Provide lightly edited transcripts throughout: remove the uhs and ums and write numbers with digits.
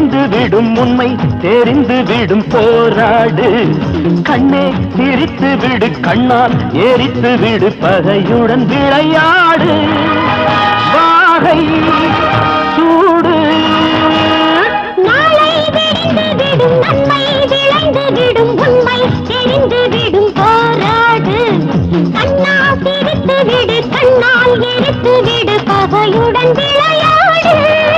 தெரிந்து விடும் உண்மை தெரிந்து விடும் போராடு கண்ணே சிரித்து விடு கண்ணால் எரித்து விடு பகையுடன் விளையாடு வாகை சூடு நாளை விடிந்து விடும் நன்மை விளைந்து விடும் உண்மை தெரிந்து விடும் போராடு கண்ணா சிரித்து விடு கண்ணால் எரித்து விடு பகையுடன் விளையாடு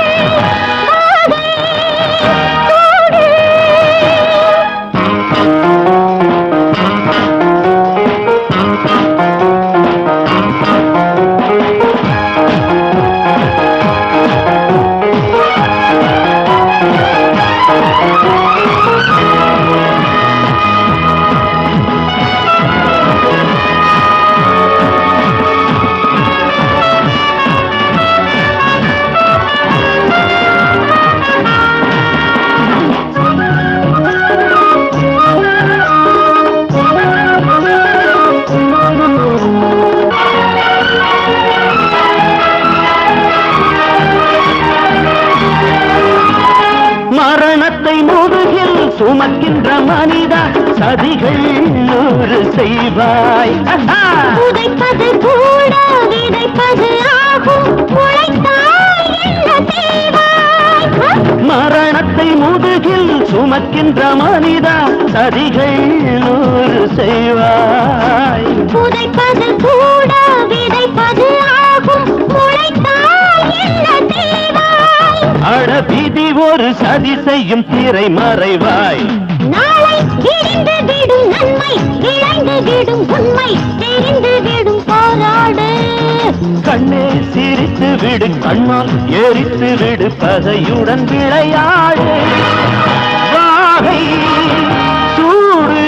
மரணத்தை முதுகில் சுமக்கின்ற மனிதா சதிகள் நூறு செய்வாய் உதைப்பது கூட விதைப்பது ஆகும் உழைத்தாய் என்ன செய்வாய் மரணத்தை முதுகில் சுமக்கின்ற மனிதா சதிகள் நூறு செய்வாய் உதைப்பது கூட விதைப்பது ஆகும் உழைத்தாய் என்ன செய்வாய் அட விதி ஒரு சதி செய்யும் திரை மறைவாய் நாளை விடிந்து விடும் நன்மை விளைந்து விடும் உண்மை தெரிந்து விடும் போராடு கண்ணே சிரித்து விடு கண்ணால் எரித்து விடு பகையுடன் விளையாடு வாகை சூடு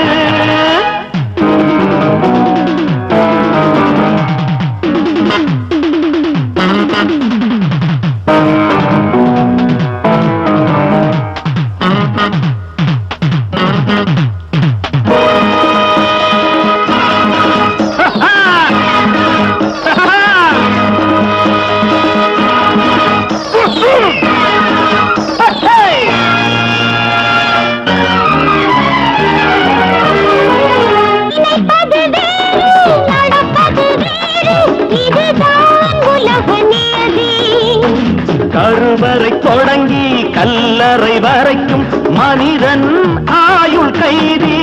கருவறை தொடங்கி கல்லறை வரைக்கும் மனிதன் ஆயுள் கைதி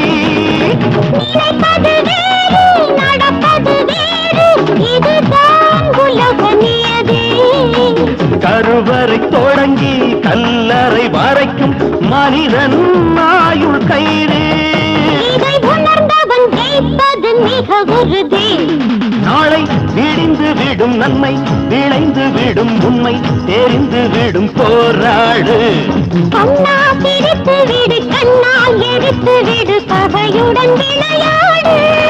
கருவறை தொடங்கி கல்லறை வரைக்கும் மனிதன் ஆயுள் கைதி மிக உறுதி நாளை விடிந்து விடும் நன்மை விளைந்து விடும் உண்மை தெரிந்து விடும் போராடு கண்ணா பிரித்து விடு கண்ணால் எடுத்து விடு பகையுடன் விளையாடு